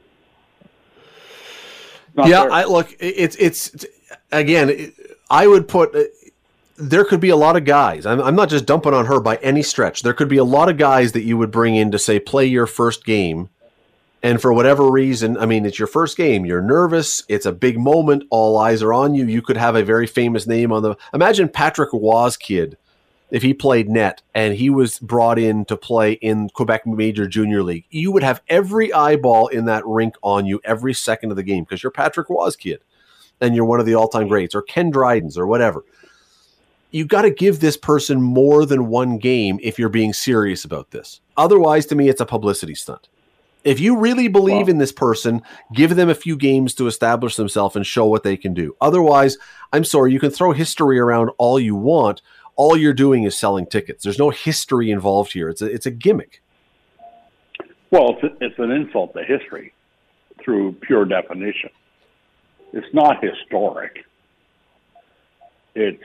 It's again, I would put, there could be a lot of guys. I'm not just dumping on her by any stretch. There could be a lot of guys that you would bring in to say, play your first game. And for whatever reason, I mean, it's your first game. You're nervous. It's a big moment. All eyes are on you. You could have a very famous name on the... Imagine Patrick Roy's kid, if he played net and he was brought in to play in Quebec Major Junior League. You would have every eyeball in that rink on you every second of the game because you're Patrick Roy's kid and you're one of the all-time greats, or Ken Dryden's or whatever. You got to give this person more than one game if you're being serious about this. Otherwise, to me, it's a publicity stunt. If you really believe in this person, give them a few games to establish themselves and show what they can do. Otherwise, I'm sorry, you can throw history around all you want. All you're doing is selling tickets. There's no history involved here. It's a gimmick. Well, it's an insult to history through pure definition. It's not historic. It's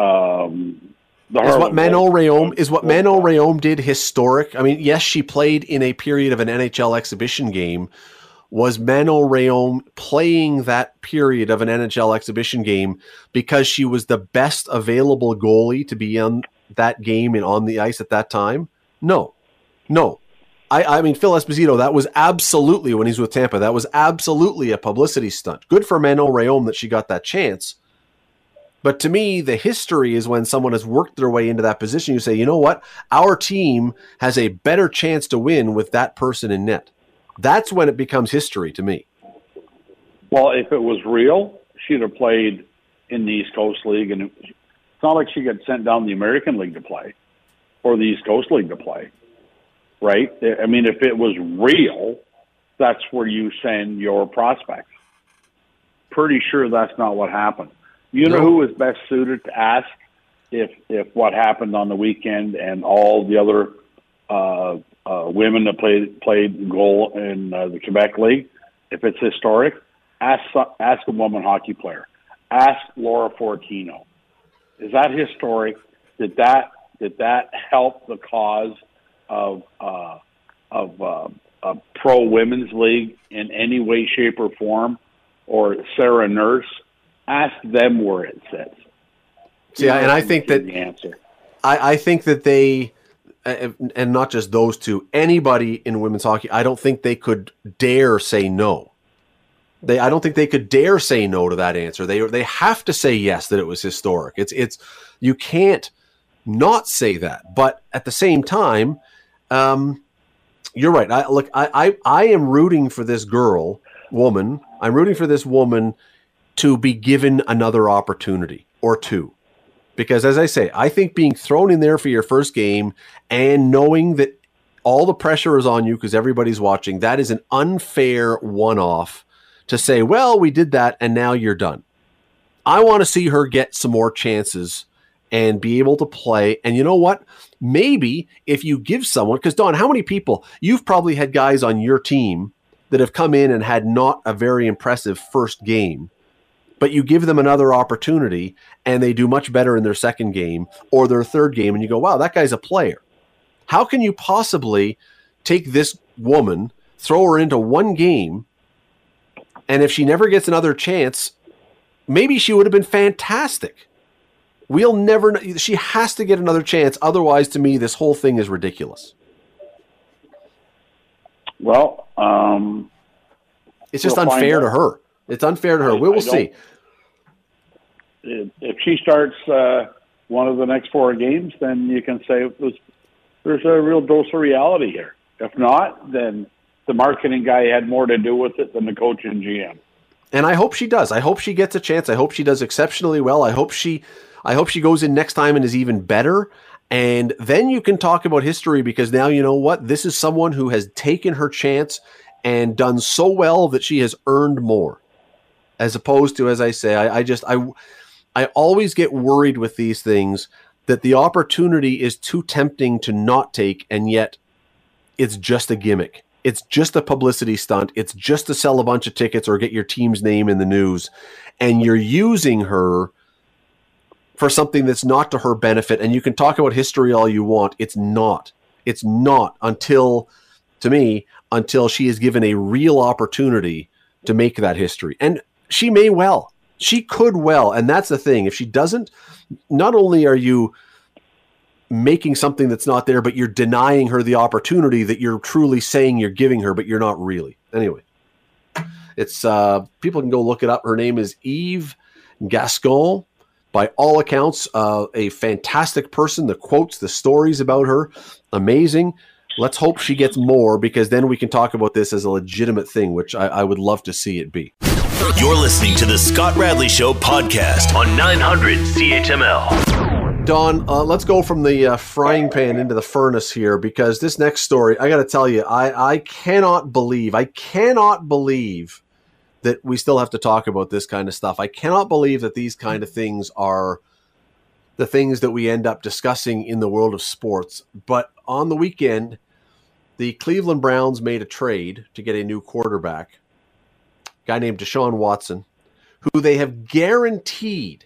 Is what Manon Rhéaume did historic? I mean, yes, she played in a period of an NHL exhibition game. Was Manon Rhéaume playing that period of an NHL exhibition game because she was the best available goalie to be on that game and on the ice at that time? No. I mean, Phil Esposito, that was absolutely, when he's with Tampa, that was absolutely a publicity stunt. Good for Manon Rhéaume that she got that chance. But to me, the history is when someone has worked their way into that position. You say, you know what? Our team has a better chance to win with that person in net. That's when it becomes history to me. Well, if it was real, she'd have played in the East Coast League. And it's not like she got sent down the American League to play. or the East Coast League to play, right? I mean, if it was real, that's where you send your prospects. Pretty sure that's not what happened. You know who is best suited to ask if what happened on the weekend and all the other women that played goal in the Quebec League, if it's historic, ask a woman hockey player. Ask Laura Fortino. Is that historic? Did that help the cause of a pro women's league in any way, shape, or form? Or Sarah Nurse? Ask them where it sits. See, and I think that the answer. I think that they, and not just those two, anybody in women's hockey, I don't think they could dare say no. I don't think they could dare say no to that answer. They have to say yes, that it was historic. It's you can't not say that. But at the same time, you're right. I am rooting for this woman. I'm rooting for this woman to be given another opportunity or two. Because as I say, I think being thrown in there for your first game and knowing that all the pressure is on you because everybody's watching, that is an unfair one-off to say, well, we did that and now you're done. I want to see her get some more chances and be able to play. And you know what? Maybe if you give someone, because Don, how many people, you've probably had guys on your team that have come in and had not a very impressive first game, but you give them another opportunity and they do much better in their second game or their third game, and you go, wow, that guy's a player. How can you possibly take this woman, throw her into one game, and if she never gets another chance, maybe she would have been fantastic. We'll never know. She has to get another chance. Otherwise, to me, this whole thing is ridiculous. Well, it's just unfair to her. It's unfair to her. We'll see. If she starts one of the next 4 games, then you can say there's a real dose of reality here. If not, then the marketing guy had more to do with it than the coach and GM. And I hope she does. I hope she gets a chance. I hope she does exceptionally well. I hope she goes in next time and is even better. And then you can talk about history, because now you know what? This is someone who has taken her chance and done so well that she has earned more. As opposed to, as I say, I always get worried with these things that the opportunity is too tempting to not take, and yet it's just a gimmick. It's just a publicity stunt. It's just to sell a bunch of tickets or get your team's name in the news. And you're using her for something that's not to her benefit. And you can talk about history all you want. It's not. It's not until she is given a real opportunity to make that history. And she may well. She could well. And that's the thing. If she doesn't, not only are you making something that's not there, but you're denying her the opportunity that you're truly saying you're giving her, but you're not really. Anyway, it's people can go look it up. Her name is Eve Gascon. By all accounts, a fantastic person. The quotes, the stories about her, amazing. Let's hope she gets more, because then we can talk about this as a legitimate thing, which I would love to see it be. You're listening to the Scott Radley Show podcast on 900 CHML. Don, let's go from the frying pan into the furnace here, because this next story, I got to tell you, I cannot believe that we still have to talk about this kind of stuff. I cannot believe that these kind of things are the things that we end up discussing in the world of sports. But on the weekend, the Cleveland Browns made a trade to get a new quarterback, a guy named Deshaun Watson, who they have guaranteed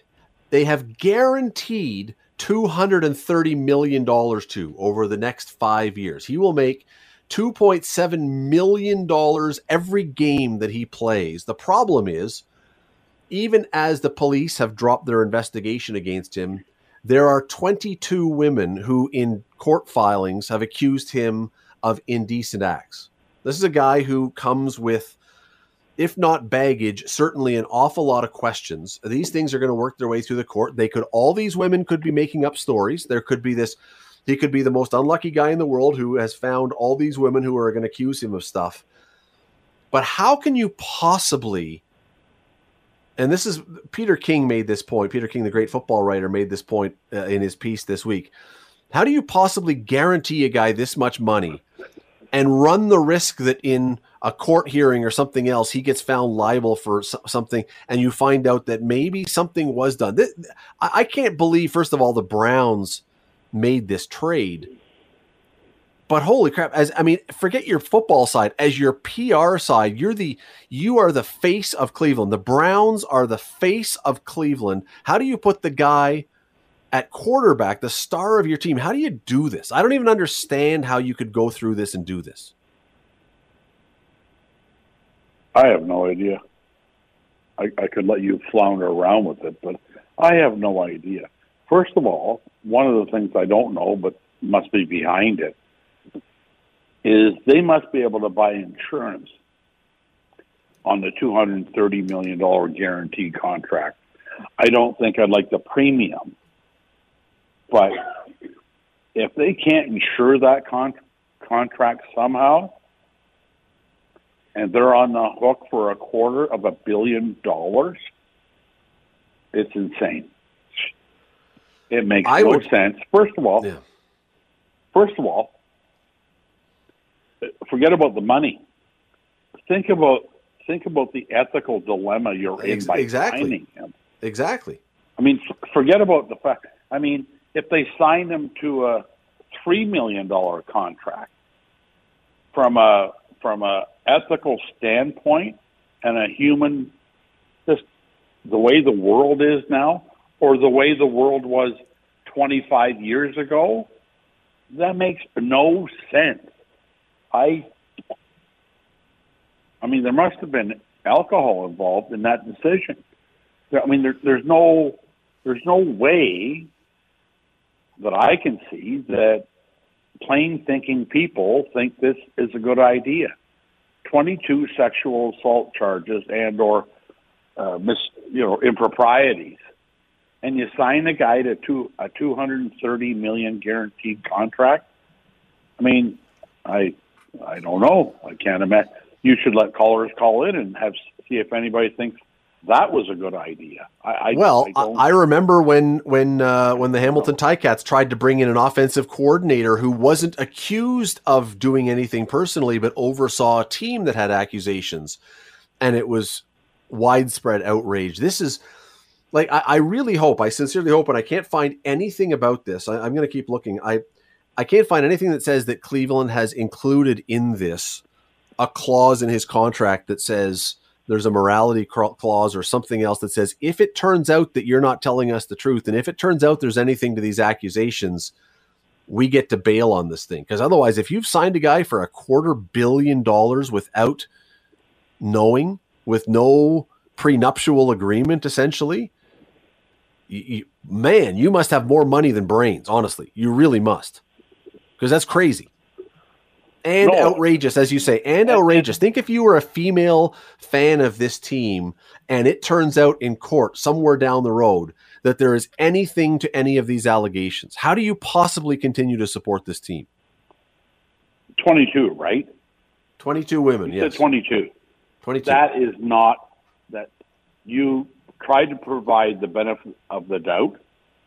$230 million to over the next 5 years. He will make $2.7 million every game that he plays. The problem is, even as the police have dropped their investigation against him, there are 22 women who in court filings have accused him of indecent acts. This is a guy who comes with, if not baggage, certainly an awful lot of questions. These things are going to work their way through the court. All these women could be making up stories. There could be this, he could be the most unlucky guy in the world who has found all these women who are going to accuse him of stuff. But how can you possibly, and this is, Peter King made this point, Peter King, the great football writer, made this point in his piece this week. How do you possibly guarantee a guy this much money and run the risk that in a court hearing or something else, he gets found liable for something and you find out that maybe something was done? I can't believe, first of all, the Browns made this trade. But holy crap, forget your football side. As your PR side, you are the face of Cleveland. The Browns are the face of Cleveland. How do you put the guy at quarterback, the star of your team? How do you do this? I don't even understand how you could go through this and do this. I have no idea. I could let you flounder around with it, but I have no idea. First of all, one of the things I don't know, but must be behind it, is they must be able to buy insurance on the $230 million guaranteed contract. I don't think I'd like the premium, but if they can't insure that contract somehow, and they're on the hook for $250 million, it's insane. It makes no sense. First of all, forget about the money. Think about the ethical dilemma you're in by signing him. Exactly. I mean, forget about the fact. I mean, if they sign him to a $3 million contract, from a ethical standpoint and a human, just the way the world is now, or the way the world was 25 years ago, that makes no sense. I mean, there must have been alcohol involved in that decision. I mean, there's no way that I can see that plain thinking people think this is a good idea. 22 sexual assault charges and or improprieties, and you sign a guy to a $230 million guaranteed contract. I mean, I don't know. I can't imagine. You should let callers call in and see if anybody thinks that was a good idea. I remember when the Hamilton Ticats tried to bring in an offensive coordinator who wasn't accused of doing anything personally, but oversaw a team that had accusations, and it was widespread outrage. This is like, I sincerely hope, and I can't find anything about this. I'm going to keep looking. I can't find anything that says that Cleveland has included in this a clause in his contract that says there's a morality clause or something else that says if it turns out that you're not telling us the truth, and if it turns out there's anything to these accusations, we get to bail on this thing. Because otherwise, if you've signed a guy for $250 million without knowing, with no prenuptial agreement, essentially, you must have more money than brains. Honestly, you really must. Because that's crazy. And outrageous, as you say, and outrageous. Think if you were a female fan of this team and it turns out in court somewhere down the road that there is anything to any of these allegations. How do you possibly continue to support this team? 22, right? 22 women, you yes. said 22. 22. That is not that you tried to provide the benefit of the doubt.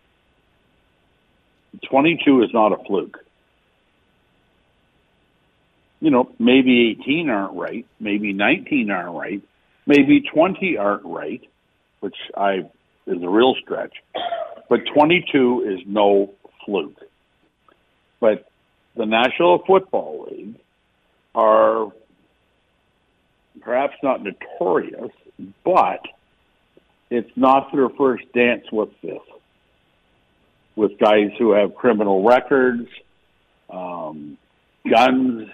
22 is not a fluke. Maybe 18 aren't right, maybe 19 aren't right, maybe 20 aren't right, which is a real stretch. But 22 is no fluke. But the National Football League are perhaps not notorious, but it's not their first dance with this. With guys who have criminal records, guns,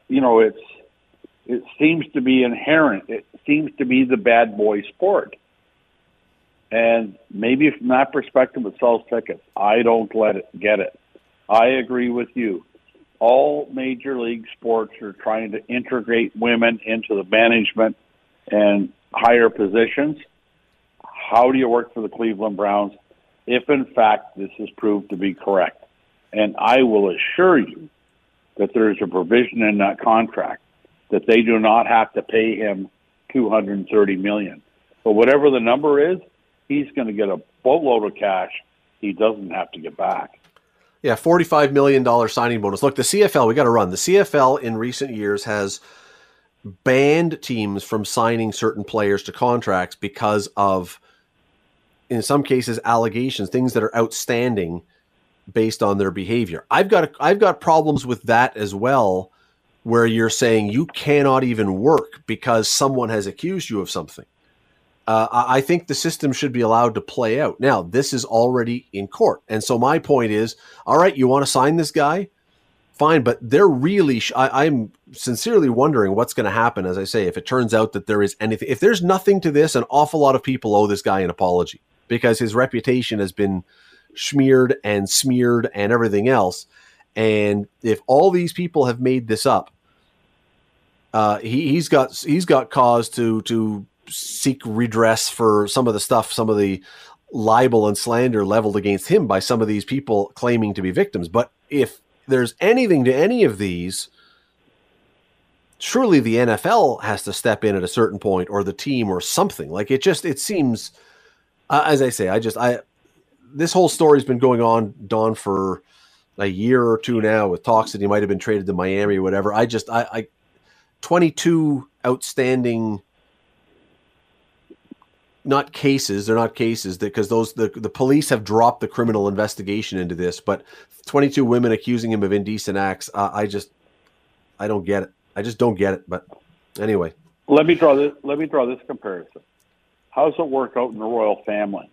it seems to be inherent. It seems to be the bad boy sport. And maybe from that perspective it sells tickets. I don't get it. I agree with you. All major league sports are trying to integrate women into the management and higher positions. How do you work for the Cleveland Browns if, in fact, this is proved to be correct? And I will assure you that there is a provision in that contract that they do not have to pay him $230 million. But whatever the number is, he's going to get a boatload of cash he doesn't have to get back. Yeah, $45 million signing bonus. Look, the CFL, we got to run. The CFL in recent years has banned teams from signing certain players to contracts because of, in some cases, allegations, things that are outstanding based on their behavior. I've got problems with that as well, where you're saying you cannot even work because someone has accused you of something. I think the system should be allowed to play out. Now, this is already in court. And so my point is, all right, you want to sign this guy? Fine, but they're really, I'm sincerely wondering what's going to happen, as I say, if it turns out that there is anything. If there's nothing to this, an awful lot of people owe this guy an apology because his reputation has been smeared and everything else. And if all these people have made this up, he's got cause to seek redress for some of the libel and slander leveled against him by some of these people claiming to be victims. But if there's anything to any of these, surely the NFL has to step in at a certain point, or the team, or something. Like it seems, as I say, this whole story's been going on, Don, for a year or two now, with talks that he might have been traded to Miami or whatever. 22 outstanding, not cases. They're not cases because the police have dropped the criminal investigation into this, but 22 women accusing him of indecent acts. I don't get it. I just don't get it. But anyway, let me draw this comparison. How does it work out in the royal family?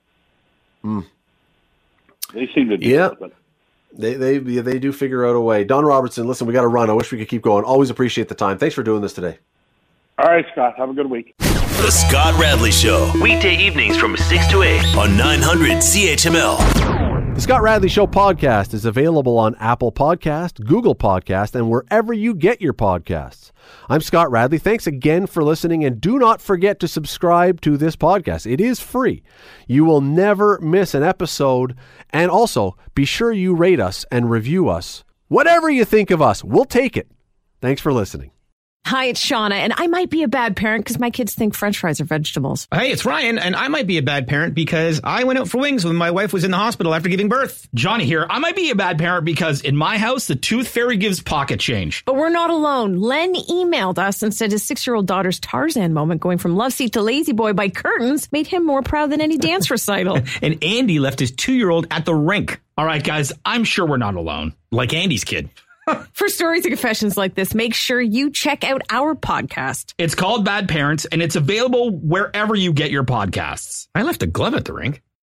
They seem to do it. They do figure out a way. Don Robertson, listen, we got to run. I wish we could keep going. Always appreciate the time. Thanks for doing this today. All right, Scott. Have a good week. The Scott Radley Show, weekday evenings from 6 to 8 on 900 CHML. The Scott Radley Show podcast is available on Apple Podcast, Google Podcast, and wherever you get your podcasts. I'm Scott Radley. Thanks again for listening, and do not forget to subscribe to this podcast. It is free. You will never miss an episode, and also be sure you rate us and review us. Whatever you think of us, we'll take it. Thanks for listening. Hi, it's Shauna, and I might be a bad parent because my kids think French fries are vegetables. Hey, it's Ryan, and I might be a bad parent because I went out for wings when my wife was in the hospital after giving birth. Johnny here. I might be a bad parent because in my house, the tooth fairy gives pocket change. But we're not alone. Len emailed us and said his 6-year-old daughter's Tarzan moment going from love seat to lazy boy by curtains made him more proud than any dance recital. And Andy left his 2-year-old at the rink. All right, guys, I'm sure we're not alone. Like Andy's kid. For stories and confessions like this, make sure you check out our podcast. It's called Bad Parents, and it's available wherever you get your podcasts. I left a glove at the rink.